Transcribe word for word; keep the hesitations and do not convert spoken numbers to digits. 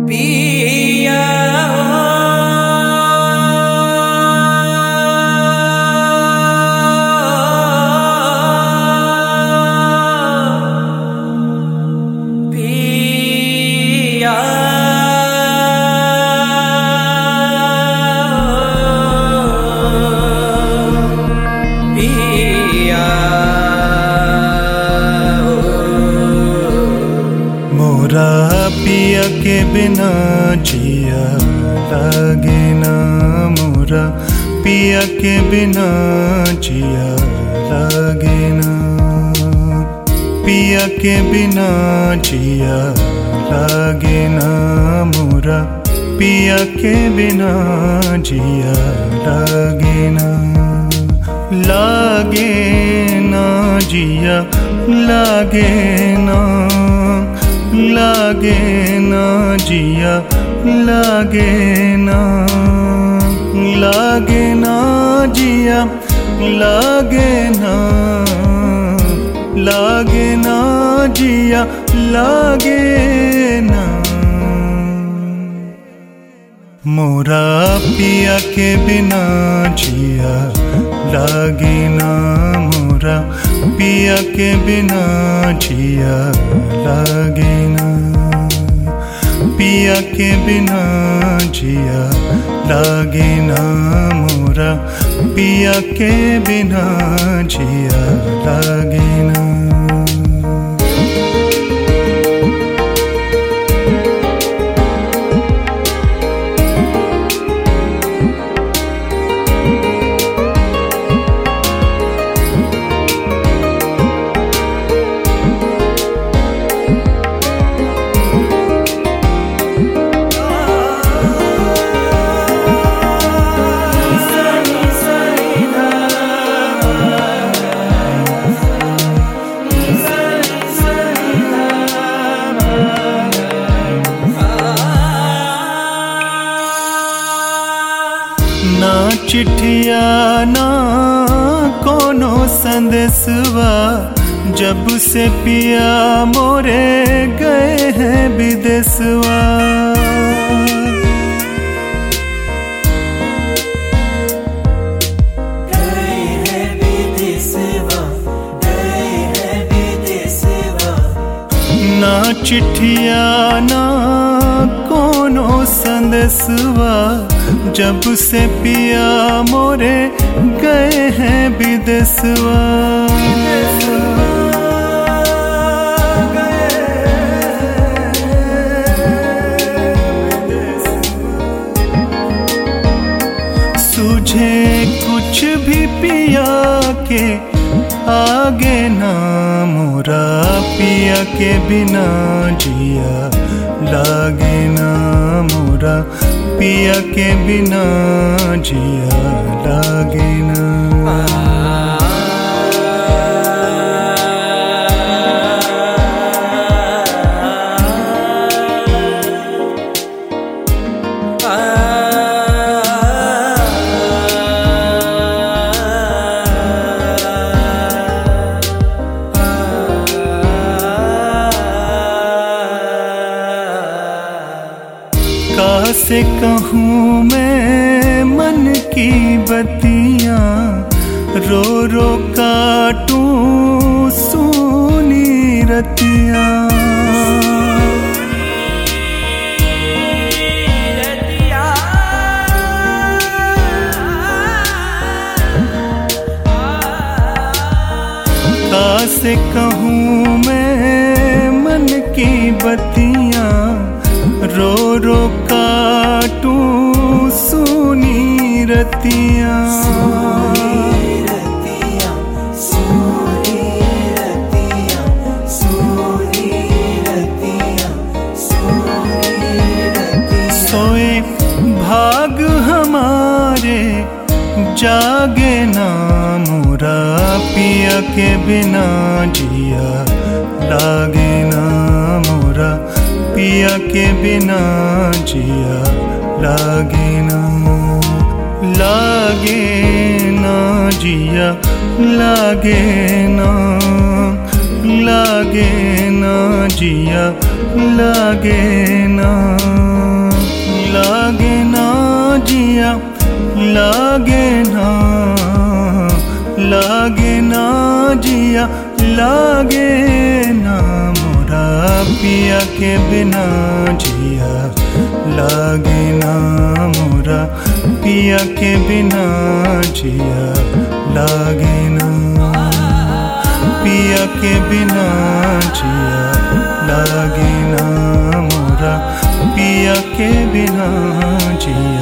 पिया पिया पिया मोरा पिया के बिना जिया लागे ना, मोरा पिया के बिना जिया लागे ना, पिया के बिना जिया लागे ना, मोरा पिया के बिना जिया लागे ना, लागे ना जिया लागे ना, लागे ना जिया लागे ना, लागे ना जिया लागे ना, लागे ना जिया लागे ना। मोरा पिया के बिना जिया लागे ना, मोरा पिया के बिना जिया लागे ना, पिया के बिना जिया लागे ना, मोरा पिया के बिना जिया लागे ना। ना चिट्ठिया ना कोनो संदेशवा, जब से पिया मोरे गए हैं विदेशवा। गए हैं विदेशवा, गए हैं विदेशवा। ना चिट्ठिया ना कोनो संदेशवा, जब से पिया मोरे गए हैं विदेशवा। सूझे कुछ भी पिया के आगे ना, मोरा पिया के बिना जिया लागे ना, मोरा पिया के बिना जिया लागे ना। से कहूँ मैं मन की बत्तियाँ, रो रो काटूं सूनी रतियाँ। से कहूँ मैं मन की बत्तियाँ, रो रो काटूं सूनी रतियाँ। सोए भाग हमारे जागे ना, मोरा पिया के बिना जिया लागे ना, मोरा पिया के बिना जिया लागे ना, लागे ना जिया लागे ना, लागे ना जिया लागे ना। लागे ना जिया लागे ना लागे ना जिया लागे ना मोरा पिया के बिना जिया लागे ना मोरा पिया के बिना जिया लागे ना पिया के बिना जिया लागे ना मोरा पिया के बिना जिया